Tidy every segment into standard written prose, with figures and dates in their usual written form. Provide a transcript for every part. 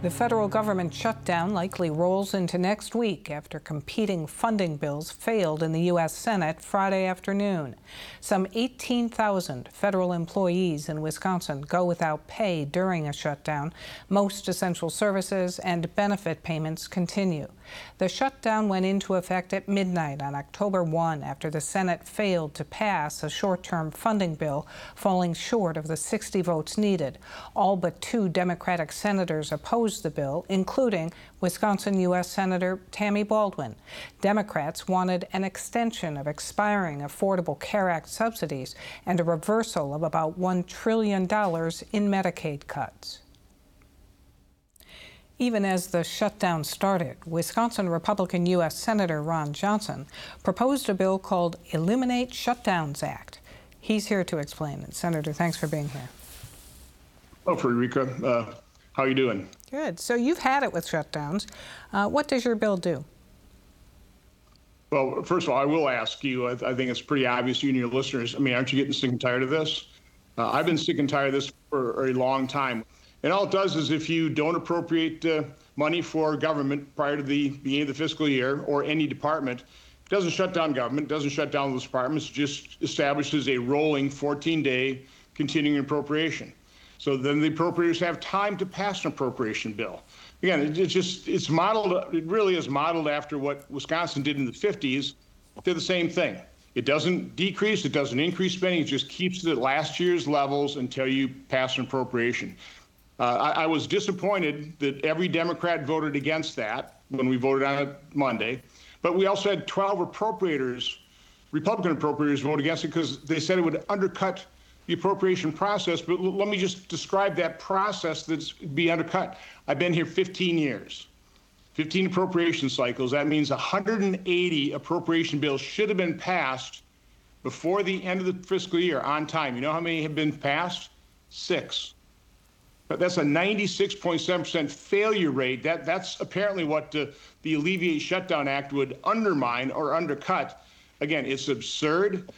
The federal government shutdown likely rolls into next week after competing funding bills failed in the U.S. Senate Friday afternoon. Some 18,000 federal employees in Wisconsin go without pay during a shutdown. Most essential services and benefit payments continue. The shutdown went into effect at midnight on October 1 after the Senate failed to pass a short-term funding bill, falling short of the 60 votes needed. All but 2 Democratic senators opposed the bill, including Wisconsin U.S. Senator Tammy Baldwin. Democrats wanted an extension of expiring Affordable Care Act subsidies and a reversal of about $1 trillion in Medicaid cuts. Even as the shutdown started, Wisconsin Republican U.S. Senator Ron Johnson proposed a bill called Eliminate Shutdowns Act. He's here to explain it. Senator, thanks for being here. Hello, Frederica. How are you doing? Good. So you've had it with shutdowns. What does your bill do? Well, first of all, I will ask you, I think it's pretty obvious, you and your listeners, aren't you getting sick and tired of this? I've been sick and tired of this for a long time. And all it does is if you don't appropriate money for government prior to the beginning of the fiscal year or any department, it doesn't shut down government, doesn't shut down those departments, it just establishes a rolling 14-day continuing appropriation. So then the appropriators have time to pass an appropriation bill. Again, it really is modeled after what Wisconsin did in the 50s. They're the same thing. It doesn't decrease, it doesn't increase spending, it just keeps it at last year's levels until you pass an appropriation. I was disappointed that every Democrat voted against that when we voted on it Monday, but we also had 12 appropriators, Republican appropriators, vote against it because they said it would undercut the appropriation process. But let me just describe that process that's be undercut. I've been here 15 years, 15 appropriation cycles. That means 180 appropriation bills should have been passed before the end of the fiscal year on time. You know how many have been passed? 6. But that's a 96.7% failure rate. That's apparently what the Alleviate Shutdown Act would undermine or undercut. Again, it's absurd.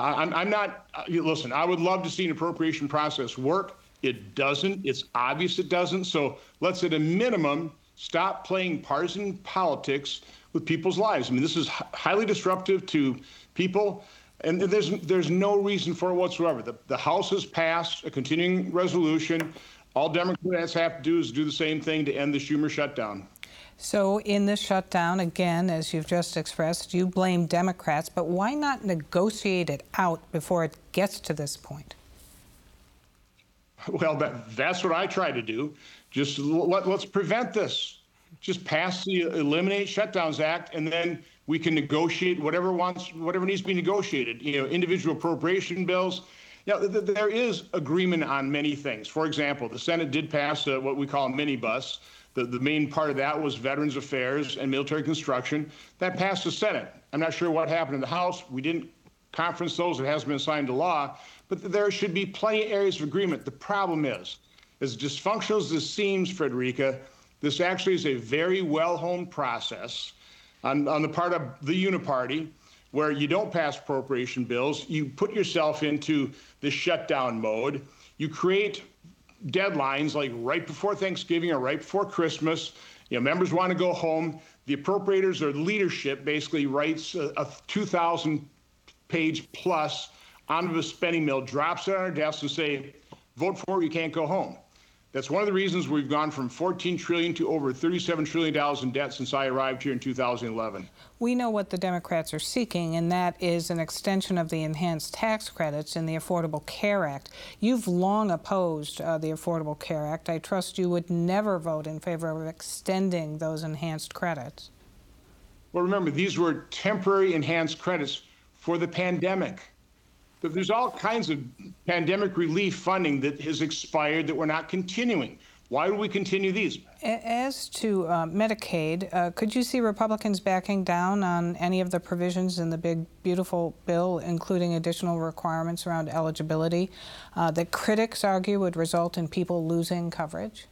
Listen, I would love to see an appropriation process work. It doesn't. It's obvious it doesn't. So let's, at a minimum, stop playing partisan politics with people's lives. This is highly disruptive to people, and there's no reason for it whatsoever. The House has passed a continuing resolution. All Democrats have to do is do the same thing to end the Schumer shutdown. So in this shutdown, again, as you've just expressed, you blame Democrats, but why not negotiate it out before it gets to this point? Well, that's what I try to do. Just let's prevent this. Just pass the Eliminate Shutdowns Act, and then we can negotiate whatever needs to be negotiated. Individual appropriation bills. There is agreement on many things. For example, the Senate did pass what we call a minibus. The main part of that was Veterans Affairs and Military Construction. That passed the Senate. I'm not sure what happened in the House. We didn't conference those. It hasn't been signed to law. But there should be plenty of areas of agreement. The problem is, as dysfunctional as this seems, Frederica, this actually is a very well-honed process on the part of the Uniparty, where you don't pass appropriation bills. You put yourself into the shutdown mode. You create deadlines like right before Thanksgiving or right before Christmas. Members want to go home. The appropriators or leadership basically writes a 2,000-page plus omnibus spending bill, drops it on our desk and say, vote for it, you can't go home. That's one of the reasons we've gone from $14 trillion to over $37 trillion in debt since I arrived here in 2011. We know what the Democrats are seeking, and that is an extension of the enhanced tax credits in the Affordable Care Act. You've long opposed the Affordable Care Act. I trust you would never vote in favor of extending those enhanced credits. Well, remember, these were temporary enhanced credits for the pandemic. But there's all kinds of pandemic relief funding that has expired that we're not continuing. Why would we continue these? As to Medicaid, could you see Republicans backing down on any of the provisions in the big, beautiful bill, including additional requirements around eligibility, that critics argue would result in people losing coverage?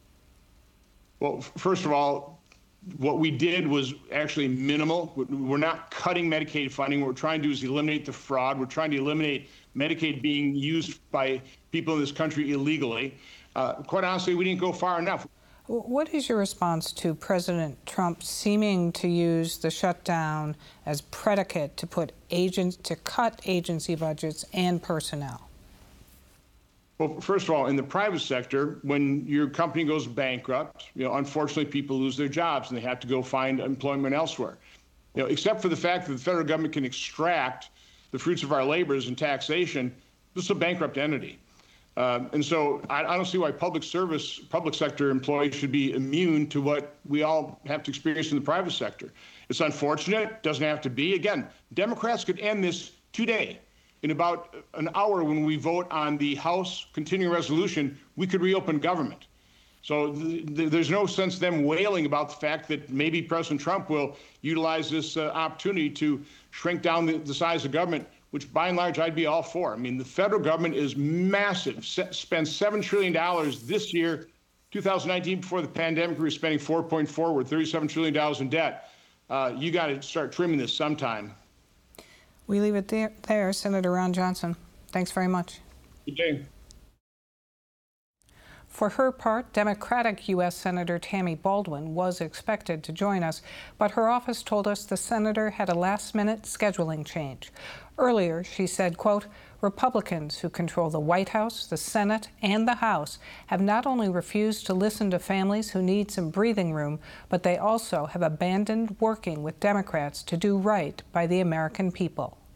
Well, first of all, what we did was actually minimal. We're not cutting Medicaid funding. What we're trying to do is eliminate the fraud. We're trying to eliminate Medicaid being used by people in this country illegally. Quite honestly, we didn't go far enough. What is your response to President Trump seeming to use the shutdown as predicate to cut agency budgets and personnel? Well, first of all, in the private sector, when your company goes bankrupt, unfortunately, people lose their jobs and they have to go find employment elsewhere. Except for the fact that the federal government can extract the fruits of our labors and taxation, this is a bankrupt entity. And so I don't see why public sector employees should be immune to what we all have to experience in the private sector. It's unfortunate, doesn't have to be. Again, Democrats could end this today. In about an hour when we vote on the House continuing resolution, we could reopen government. So there's no sense them wailing about the fact that maybe President Trump will utilize this opportunity to shrink down the size of government, which by and large I'd be all for. I mean, the federal government is massive, spends $7 trillion this year. 2019, before the pandemic, we were spending 4.4, we're $37 trillion in debt. You got to start trimming this sometime. We leave it there. Senator Ron Johnson, thanks very much. Good day. For her part, Democratic U.S. Senator Tammy Baldwin was expected to join us, but her office told us the senator had a last-minute scheduling change. Earlier, she said, quote, Republicans who control the White House, the Senate, and the House have not only refused to listen to families who need some breathing room, but they also have abandoned working with Democrats to do right by the American people.